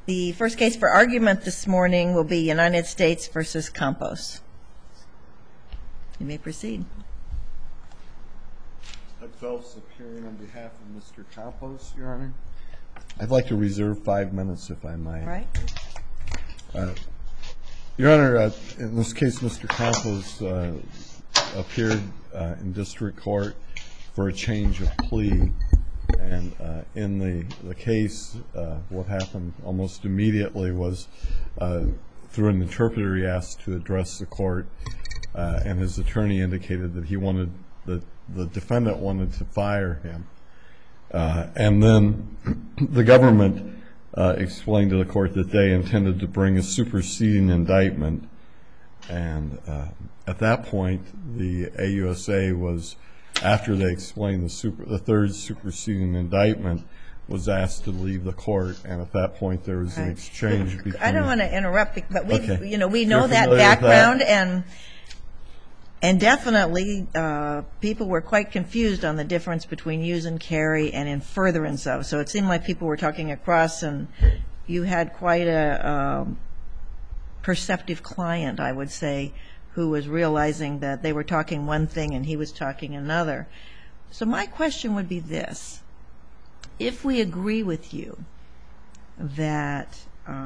The first case for argument this morning will be United States v. Campos. You may proceed. Doug Phelps appearing on behalf of Mr. Campos, Your Honor. I'd like to reserve 5 minutes if I might. All right. Your Honor, in this case, Mr. Campos appeared in district court for a change of plea. And in the case, what happened almost immediately was through an interpreter he asked to address the court, and his attorney indicated that he wanted the defendant wanted to fire him. And then the government explained to the court that they intended to bring a superseding indictment. And at that point, the AUSA was, after they explained the third superseding indictment, was asked to leave the court. And at that point, there was an exchange between. I don't want to interrupt, but we know You're that background, and definitely people were quite confused on the difference between use and carry and in furtherance of. So it seemed like people were talking across, and you had quite a perceptive client, I would say, who was realizing that they were talking one thing and he was talking another. So my question would be this. If we agree with you that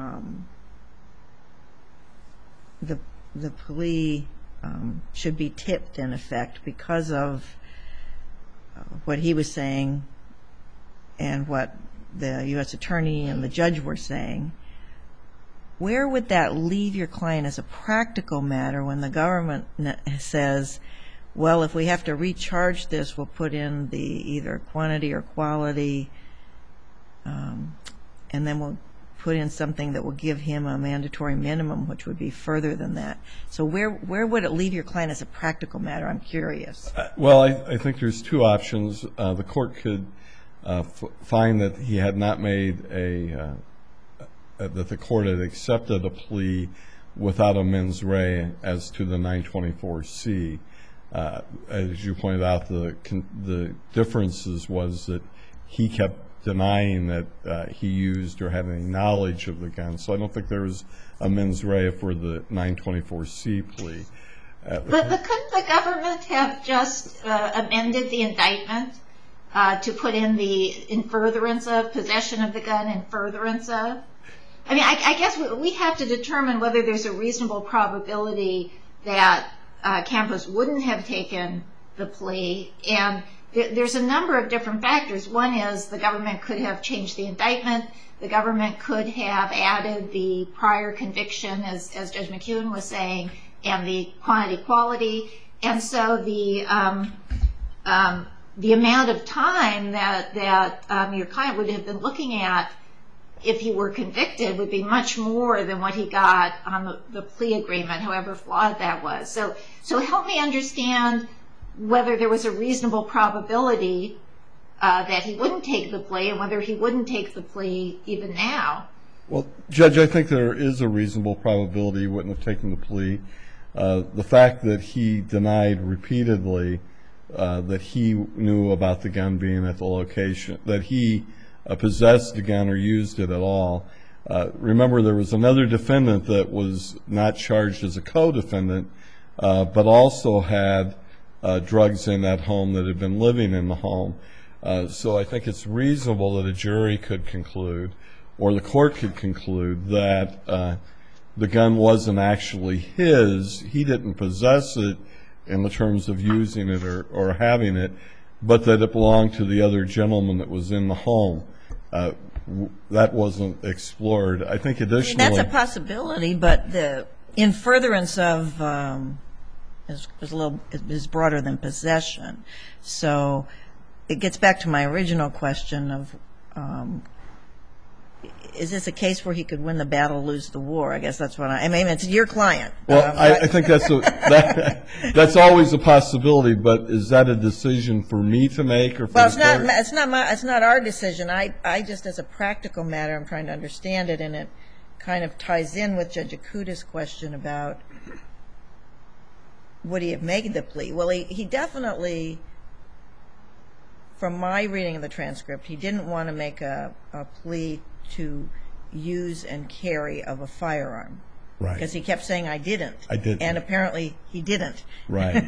the plea should be tipped, in effect, because of what he was saying and what the U.S. attorney and the judge were saying, where would that leave your client as a practical matter when the government says, well, if we have to recharge this, we'll put in the either quantity or quality, and then we'll put in something that will give him a mandatory minimum, which would be further than that. So where would it leave your client as a practical matter? I'm curious. Well, I think there's two options. The court could find that he had not made that the court had accepted a plea without a mens rea as to the 924C. As you pointed out, the differences was that he kept denying that he used or had any knowledge of the gun. So I don't think there was a mens rea for the 924C plea. But couldn't the government have just amended the indictment to put in furtherance of, possession of the gun in furtherance of? I mean, I guess we have to determine whether there's a reasonable probability that Campos wouldn't have taken the plea. And there's a number of different factors. One is the government could have changed the indictment. The government could have added the prior conviction, as Judge McKeown was saying, and the quantity quality. And so the amount of time that your client would have been looking at if he were convicted would be much more than what he got on the plea agreement, however flawed that was. So help me understand whether there was a reasonable probability that he wouldn't take the plea and whether he wouldn't take the plea even now. Well, Judge, I think there is a reasonable probability he wouldn't have taken the plea. The fact that he denied repeatedly that he knew about the gun being at the location, that he possessed the gun or used it at all. Remember, there was another defendant that was not charged as a co-defendant, but also had drugs in that home that had been living in the home. So I think it's reasonable that a jury could conclude, or the court could conclude, that the gun wasn't actually his. He didn't possess it in the terms of using it or having it, but that it belonged to the other gentleman that was in the home. That wasn't explored. I think additionally... That's a possibility, but the in furtherance of is broader than possession. So it gets back to my original question of is this a case where he could win the battle, lose the war? I guess that's what I mean, it's your client. Well, I think that's always a possibility, but is that a decision for me to make or for the court? It's not our decision. I just, as a practical matter, I'm trying to understand it, and it kind of ties in with Judge Akuta's question about would he have made the plea. Well, he definitely, from my reading of the transcript, he didn't want to make a plea to use and carry of a firearm. Right. Because he kept saying, I didn't. I didn't. And apparently he didn't. Right.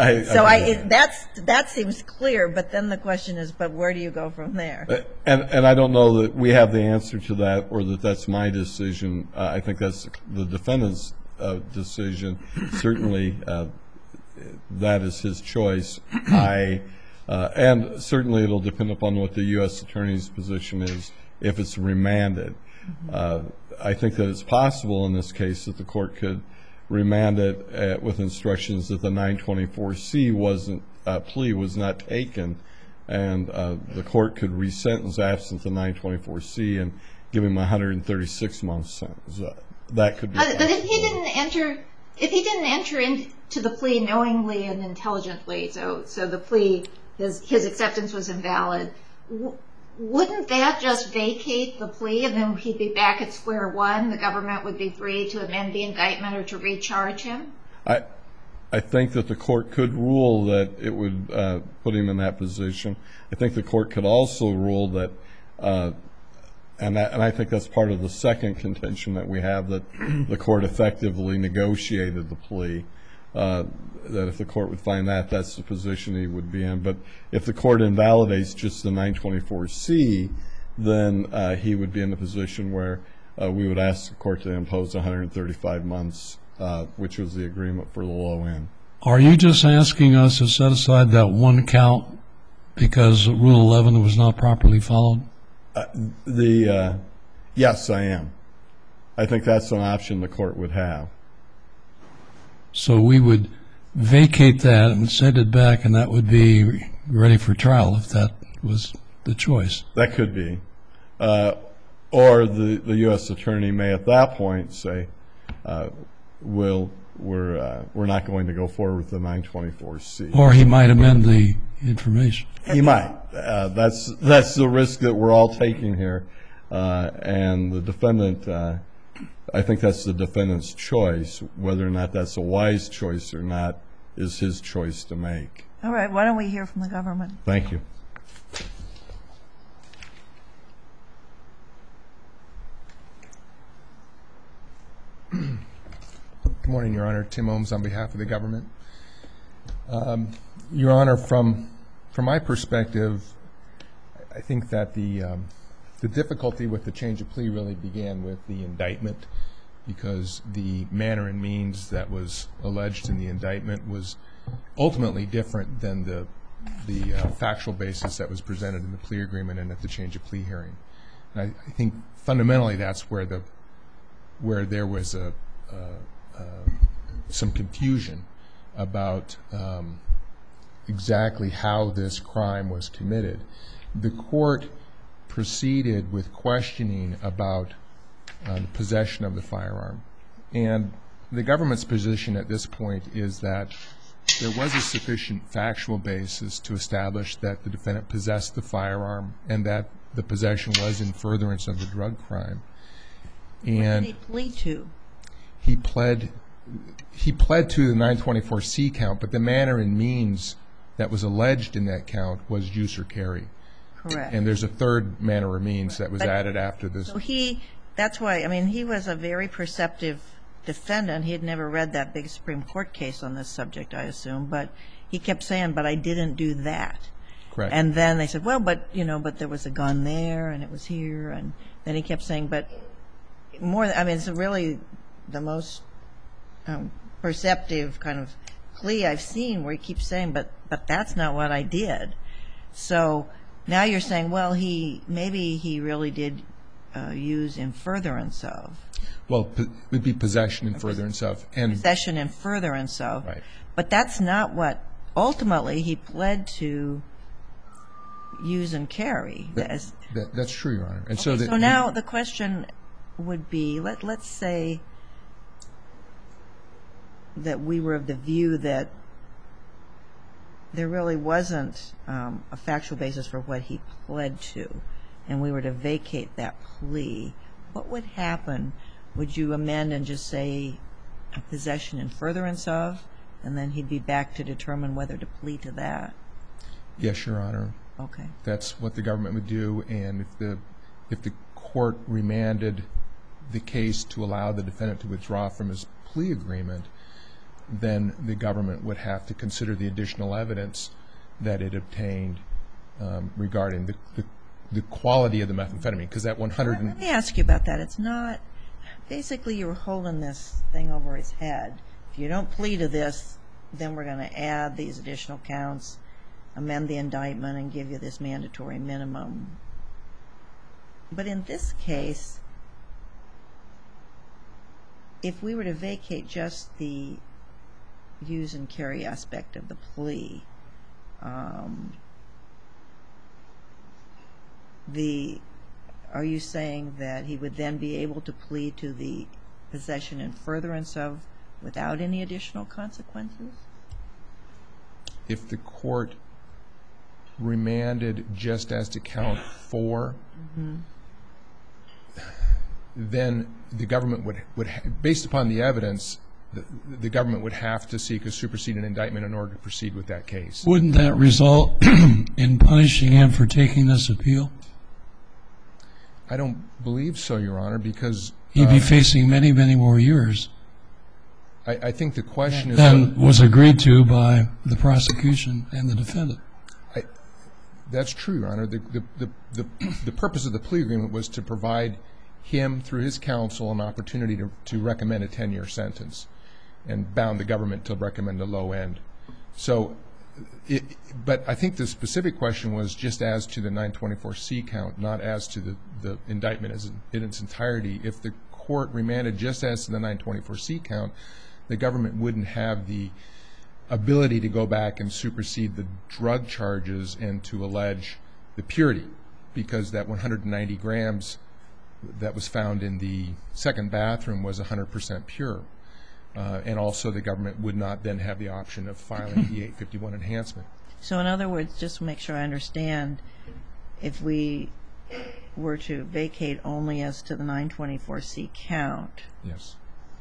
That seems clear, but then the question is, but where do you go from there? And I don't know that we have the answer to that, or that that's my decision. I think that's the defendant's decision. Certainly, that is his choice. And certainly it'll depend upon what the U.S. Attorney's position is if it's remanded. I think that it's possible in this case that the court could remand it with instructions that the 924C plea was not taken, and the court could resentence absent the 924C and give him a 136-month sentence. That could be. But if he didn't enter into the plea knowingly and intelligently, so the plea, his acceptance was invalid, wouldn't that just vacate the plea and then he'd be back at square one? The government would be free to amend the indictment or to recharge him? I think that the court could rule that it would put him in that position. I think the court could also rule that, and I think that's part of the second contention that we have, that the court effectively negotiated the plea, that if the court would find that, that's the position he would be in. But if the court invalidates just the 924C, then he would be in a position where we would ask the court to impose 135 months, which was the agreement for the low end. Are you just asking us to set aside that one count because Rule 11 was not properly followed? Yes, I am. I think that's an option the court would have. So we would vacate that and send it back, and that would be ready for trial if that was the choice. That could be. Or the U.S. attorney may at that point say, we're not going to go forward with the 924C. Or he might amend the information. He might. That's the risk that we're all taking here. And the defendant, I think that's the defendant's choice. Whether or not that's a wise choice or not is his choice to make. All right. Why don't we hear from the government? Thank you. Good morning, Your Honor. Tim Ohms on behalf of the government. Your Honor, from my perspective, I think that the difficulty with the change of plea really began with the indictment, because the manner and means that was alleged in the indictment was ultimately different than the factual basis that was presented in the plea agreement and at the change of plea hearing. And I think fundamentally that's where there was some confusion about exactly how this crime was committed. The court proceeded with questioning about the possession of the firearm. And the government's position at this point is that there was a sufficient factual basis to establish that the defendant possessed the firearm and that the possession was in furtherance of the drug crime. And what did he plead to? He pled to the 924C count, but the manner and means that was alleged in that count was use or carry. Correct. And there's a third manner or means that was added after this. So that's why, I mean, he was a very perceptive defendant. He had never read that big Supreme Court case on this subject, I assume, but he kept saying, but I didn't do that. Correct. And then they said, well, but there was a gun there and it was here, and then he kept saying, but more, I mean, it's really the most perceptive kind of plea I've seen where he keeps saying, but that's not what I did. So now you're saying, well, maybe he really did use in furtherance of. Well, it would be possession in furtherance of. Possession in furtherance of. Right. But that's not what ultimately he pled to use and carry. That's true, Your Honor. And okay, so now the question would be, let's say that we were of the view that there really wasn't a factual basis for what he pled to, and we were to vacate that plea. What would happen? Would you amend and just say possession in furtherance of, and then he'd be back to determine whether to plead to that? Yes, Your Honor. Okay. That's what the government would do, and if the court remanded the case to allow the defendant to withdraw from his plea agreement, then the government would have to consider the additional evidence that it obtained regarding the quality of the methamphetamine, because that 100 Let me ask you about that. It's not, basically you were holding this thing over his head. If you don't plead to this, then we're going to add these additional counts, amend the indictment, and give you this mandatory minimum. But in this case, if we were to vacate just the use and carry aspect of the plea, are you saying that he would then be able to plead to the possession and furtherance of without any additional consequences? If the court remanded just as to count 4, then the government would based upon the evidence, the government would have to seek a superseding indictment in order to proceed with that case. Wouldn't that result in punishing him for taking this appeal? I don't believe so, Your Honor, because He'd be facing many, many more years I think the question is than was agreed to by the prosecution and the defendant. That's true, Your Honor. The purpose of the plea agreement was to provide him, through his counsel, an opportunity to recommend a 10-year sentence, and bound the government to recommend a low end. So, but I think the specific question was just as to the 924C count, not as to the indictment in its entirety. If the court remanded just as to the 924C count, the government wouldn't have the ability to go back and supersede the drug charges and to allege the purity, because that 190 grams that was found in the second bathroom was 100% pure. And also the government would not then have the option of filing the 851 enhancement. So in other words, just to make sure I understand, if we were to vacate only as to the 924C count, yes,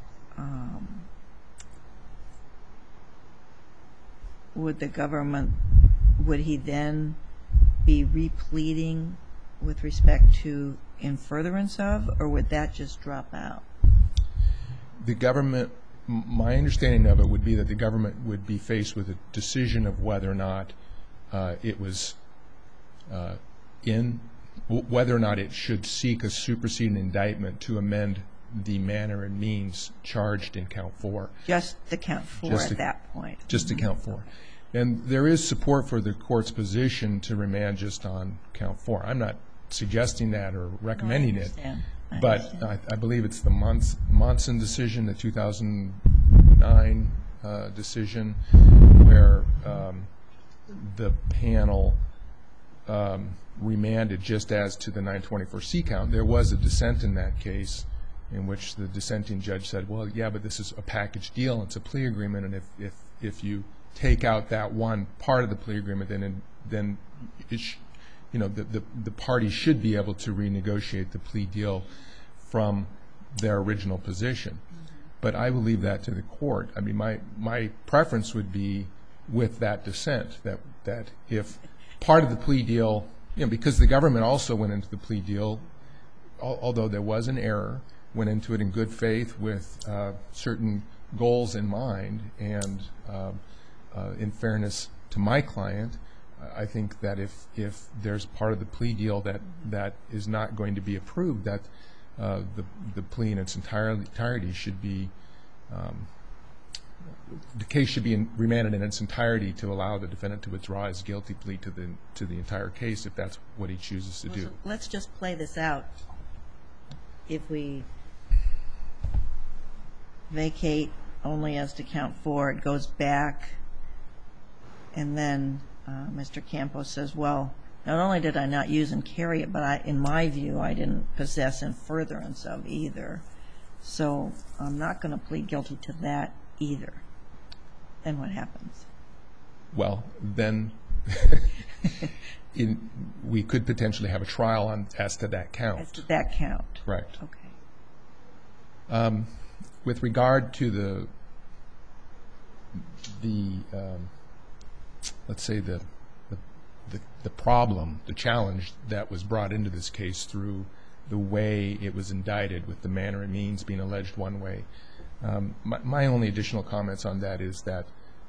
would he then be repleading with respect to in furtherance of, or would that just drop out? The government, my understanding of it would be that the government would be faced with a decision of whether or not it was whether or not it should seek a superseding indictment to amend the manner and means charged in count 4. Just the count 4 at that point. Just to count 4. And there is support for the court's position to remand just on count 4. I'm not suggesting that or recommending it, but I believe it's the Monson decision, the 2009 decision, where the panel remanded just as to the 924C count. There was a dissent in that case in which the dissenting judge said, well, yeah, but this is a package deal, it's a plea agreement, and if you take out that one part of the plea agreement, then the party should be able to renegotiate the plea deal from their original position. But I will leave that to the court. I mean, my preference would be with that dissent, that if part of the plea deal, because the government also went into the plea deal, although there was an error, went into it in good faith with certain goals in mind, and in fairness to my client, I think that if there's part of the plea deal that is not going to be approved, that the plea in its entirety should be, the case should be remanded in its entirety to allow the defendant to withdraw his guilty plea to the entire case, if that's what he chooses to do. So let's just play this out. If we vacate only as to count 4, it goes back, and then Mr. Campos says, well, not only did I not use and carry it, but in my view, I didn't possess in furtherance of either. So I'm not going to plead guilty to that either. Then what happens? Well, then we could potentially have a trial as to that count. As to that count. Right. Okay. With regard to the let's say the problem, the challenge that was brought into this case through the way it was indicted, with the manner and means being alleged one way. My only additional comments on that is that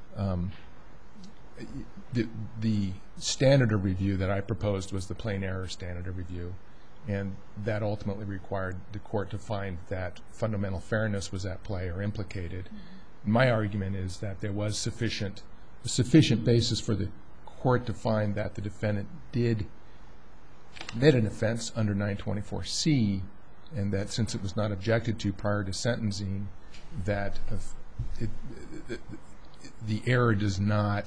the standard of review that I proposed was the plain error standard of review, and that ultimately required the court to find that fundamental fairness was at play or implicated. My argument is that there was sufficient basis for the court to find that the defendant did commit an offense under 924C, and that since it was not objected to prior to sentencing, that the error does not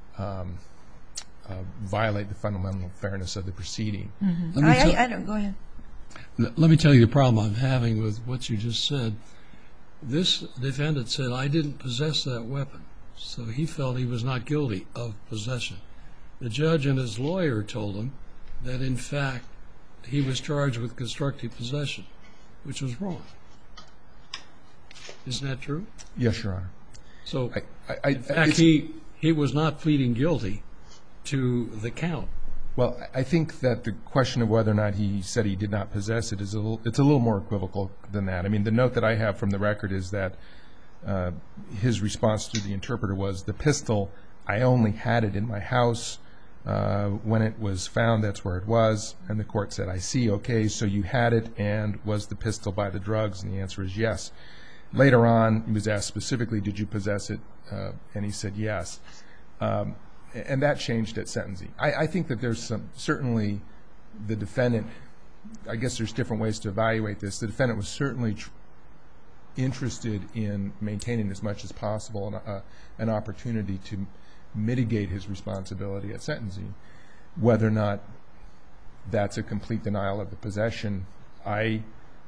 violate the fundamental fairness of the proceeding. I don't, go ahead. Let me tell you the problem I'm having with what you just said. This defendant said, I didn't possess that weapon, so he felt he was not guilty of possession. The judge and his lawyer told him that, in fact, he was charged with constructive possession, which was wrong. Isn't that true? Yes, Your Honor. So, in fact, he was not pleading guilty to the count. Well, I think that the question of whether or not he said he did not possess it it's a little more equivocal than that. I mean, the note that I have from the record is that his response to the interpreter was, the pistol, I only had it in my house. When it was found, that's where it was. And the court said, I see, okay, so you had it, and was the pistol by the drugs? And the answer is yes. Later on, he was asked specifically, did you possess it? And he said yes. And that changed at sentencing. I think that there's certainly the defendant, I guess there's different ways to evaluate this. The defendant was certainly interested in maintaining as much as possible an opportunity to mitigate his responsibility at sentencing. Whether or not that's a complete denial of the possession, I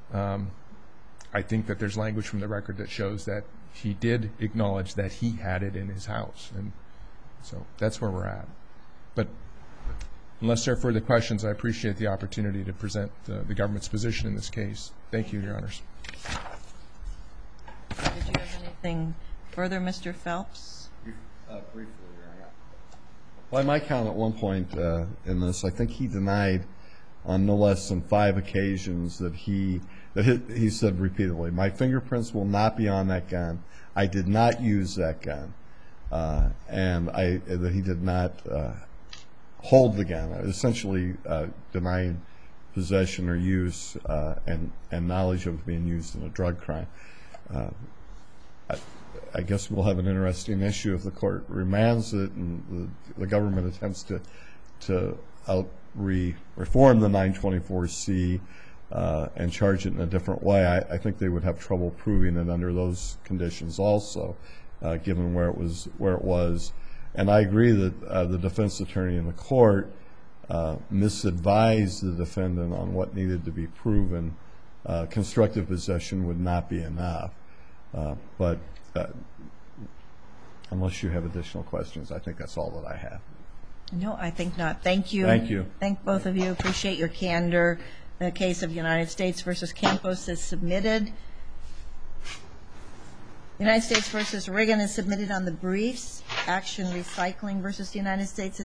think that there's language from the record that shows that he did acknowledge that he had it in his house. And so that's where we're at. But unless there are further questions, I appreciate the opportunity to present the government's position in this case. Thank you, Your Honors. Did you have anything further, Mr. Phelps? Briefly, Your Honor. By my count, at one point in this, I think he denied on no less than 5 occasions that he said repeatedly, my fingerprints will not be on that gun. I did not use that gun. And that he did not hold the gun, essentially denying possession or use and knowledge of it being used in a drug crime. I guess we'll have an interesting issue if the court remands it and the government attempts to reform the 924C and charge it in a different way. I think they would have trouble proving it under those conditions also, given where it was. And I agree that the defense attorney in the court misadvised the defendant on what needed to be proven. Constructive possession would not be enough. But unless you have additional questions, I think that's all that I have. No, I think not. Thank you. Thank you. Thank both of you. Appreciate your candor. The case of United States v. Campos is submitted. United States v. Reagan is submitted on the briefs. Action Recycling v. United States